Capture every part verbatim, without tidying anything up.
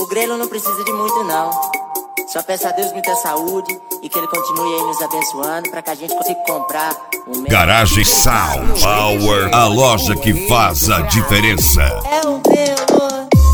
O grelo não precisa de muito não. Só peço a Deus muita saúde e que ele continue aí nos abençoando pra que a gente consiga comprar um Garagem Sound Power, a loja que faz a diferença. É o grelo.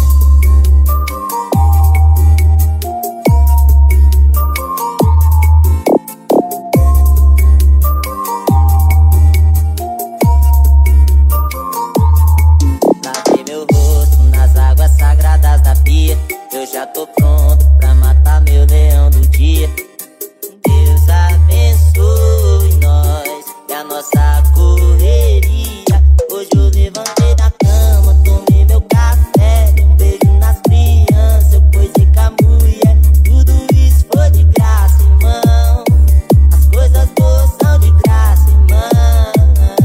Lavei meu rosto nas águas sagradas da pia. Eu já tô pronto pra matar meu leão do dia. Deus abençoe nós e a nossa correria. Hoje eu levantei da cama, tomei meu café, dei um beijo nas crianças, eu coisei com a mulher. Tudo isso foi de graça, irmão. As coisas boas são de graça, irmão.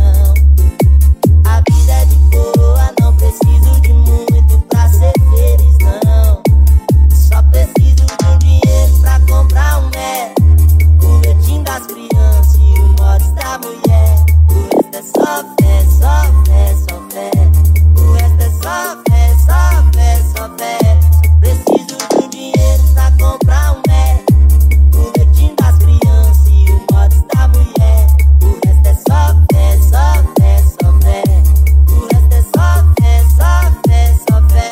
A vida é de boa, não preciso de muito pra ser feliz, não. Só preciso de um dinheiro pra comprar um mé, o leitinho das crianças e o mods da mulher. O resto é só fé, só fé, só fé. O resto é só fé, só fé, só fé. Só preciso de um dinheiro pra comprar um mé, o leitinho das crianças e o mods da mulher. O resto é só fé, só fé, só fé. O resto é só fé, só fé, só fé.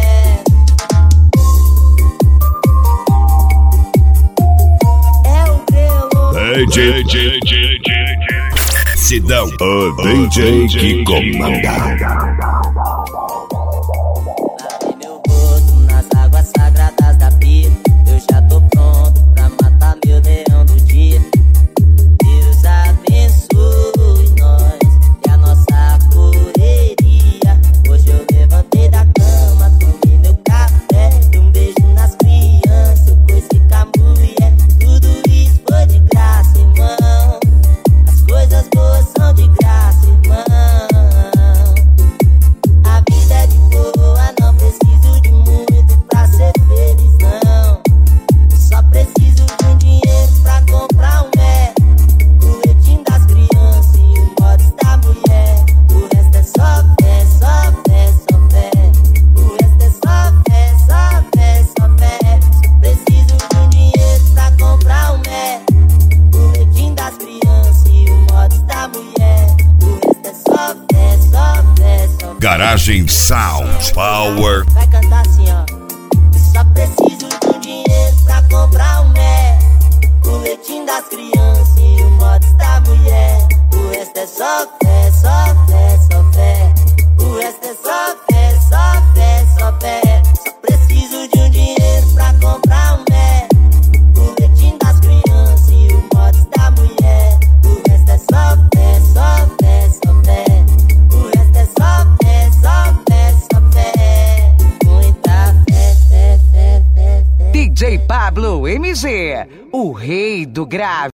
É o grelo. D J, Sidão, o D J que comanda. Lavei meu rosto nas águas sagradas da pia. Eu já tô pronto pra matar meu leão do dia. Deus abençoe nós e a nossa correria. Hoje eu levantei da cama, tomei meu café, dei um beijo nas crianças, eu coisei com a mulher. Tudo isso foi de graça, irmão. As coisas boas são de graça, irmão. A vida é de boa, não preciso de muito pra ser feliz, não. Só preciso de um dinheiro pra comprar um mé, o leitinho das crianças e o mods da mulher. O resto é só fé, só fé, só fé. O resto é só fé, só fé, só fé. Só preciso de um dinheiro pra comprar um mé, o leitinho das crianças e o mods da mulher. O resto é só fé, só fé, só fé. Garagem Sound Power. Vai cantar assim, ó. Eu só preciso de um dinheiro pra comprar um mé, o leitinho das crianças e o mods da mulher. O resto é só fé, só fé, só fé. O resto é só fé, só fé, só fé. Só preciso de um dinheiro pra comprar um mé, o leitinho das crianças e o mods da mulher. O resto é só fé, só fé, só fé. O resto é só fé, só fé, só fé. Muita fé, fé, fé, fé, fé. D J Pablo M G, o rei do grave.